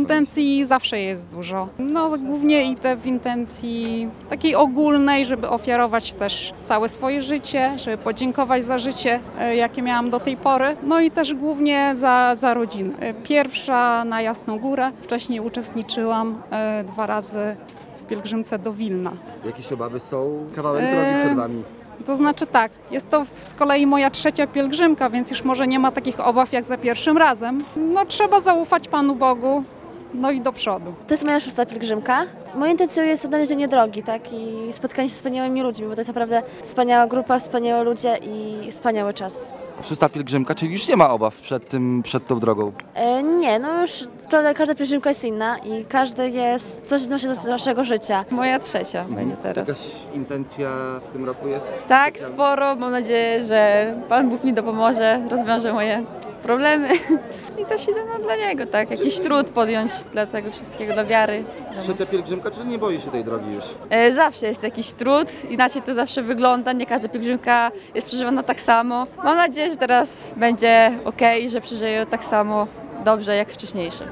Intencji zawsze jest dużo. No głównie idę w intencji takiej ogólnej, żeby ofiarować też całe swoje życie, żeby podziękować za życie, jakie miałam do tej pory. No i też głównie za rodzinę. Pierwsza na Jasną Górę. Wcześniej uczestniczyłam 2 razy w pielgrzymce do Wilna. Jakieś obawy są? Kawałek drogi przed Wami. To znaczy tak, jest to z kolei moja 3. pielgrzymka, więc już może nie ma takich obaw jak za pierwszym razem. No trzeba zaufać Panu Bogu, no i do przodu. To jest moja 6. pielgrzymka. Moją intencją jest odnalezienie drogi, tak? I spotkanie się z wspaniałymi ludźmi, bo to jest naprawdę wspaniała grupa, wspaniałe ludzie i wspaniały czas. 6. pielgrzymka, czyli już nie ma obaw przed tą drogą. Nie, no już prawda, każda pielgrzymka jest inna i każdy jest, coś wnosi do naszego życia. Moja 3. będzie teraz. Jakaś intencja w tym roku jest? Tak, sporo. Mam nadzieję, że Pan Bóg mi dopomoże, rozwiąże moje problemy i też idę dla Niego, tak? Jakiś trud podjąć dla tego wszystkiego, dla wiary. 3. pielgrzymka, czyli nie boi się tej drogi już? Zawsze jest jakiś trud, inaczej to zawsze wygląda, nie każda pielgrzymka jest przeżywana tak samo. Mam nadzieję, że teraz będzie ok, że przeżyję tak samo dobrze jak wcześniejsze.